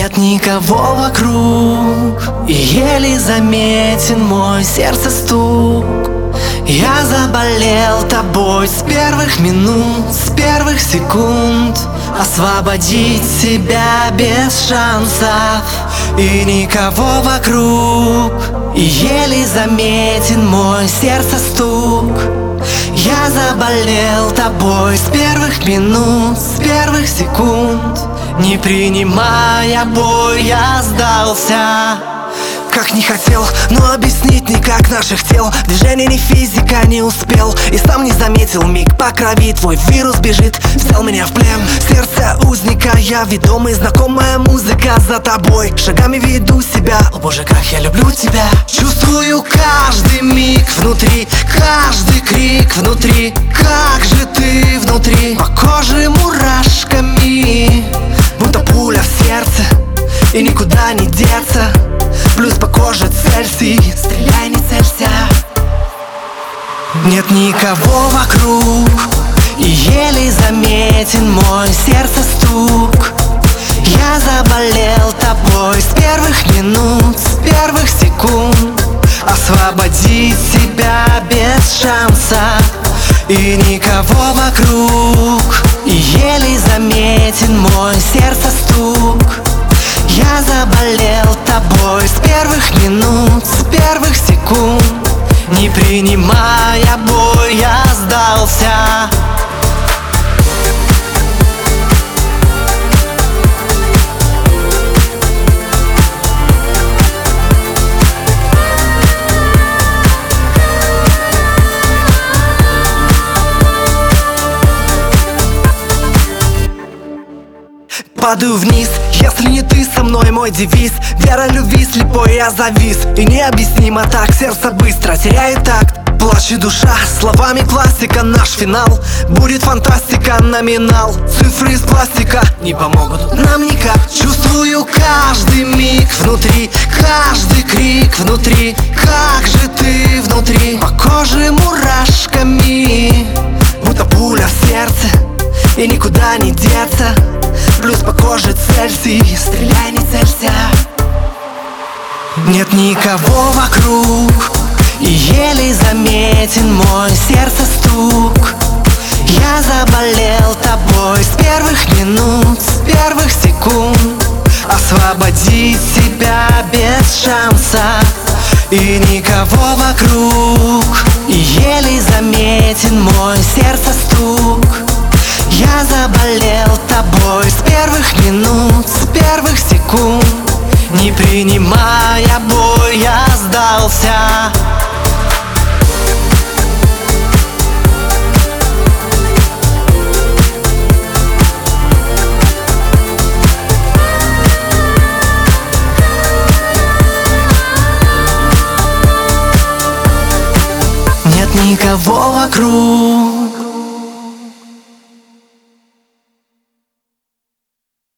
Нет никого вокруг, и еле заметен мой сердце стук. Я заболел тобой с первых минут, с первых секунд. Освободить себя без шансов, и никого вокруг, и еле заметен мой сердце стук. Я заболел тобой с первых минут, с первых секунд. Не принимая бой, я сдался. Как не хотел, но объяснить никак наших тел. Движение не физика, не успел, и сам не заметил миг. По крови твой вирус бежит, взял меня в плен. Сердце узника, я ведомый, знакомая музыка за тобой. Шагами веду себя, о боже, как я люблю тебя. Чувствую каждый миг внутри, каждый крик внутри. Как же ты внутри, по коже мурашками, будто пуля в сердце, и никуда не деться. Плюс по коже Цельсий, стреляй, не целься. Нет никого вокруг, и еле заметен мой сердце стук. Я заболел тобой с первых минут, с первых секунд. Освободить себя без шанса, и никого вокруг, и еле заметен мой сердце стук. Я заболел тобой с первых минут, с первых секунд. Не принимая бой, я сдался. Падаю вниз, если не ты со мной, мой девиз. Вера любви, слепой я завис, и необъяснимо так, сердце быстро теряет такт. Плачет душа, словами классика, наш финал. Будет фантастика, номинал. Цифры из пластика не помогут нам никак. Чувствую каждый миг внутри, каждый крик внутри. Как же ты внутри, по коже мурашками, будто пуля в сердце, и никуда не деться. Плюс по коже Цельсий, стреляй, не целься. Нет никого вокруг, и еле заметен мой сердце стук. Я заболел тобой с первых минут, с первых секунд. Освободить себя без шанса, и никого вокруг, и еле заметен мой сердце стук. Я заболел тобой с первых минут, с первых секунд. Не принимая бой, я сдался. Нет никого вокруг,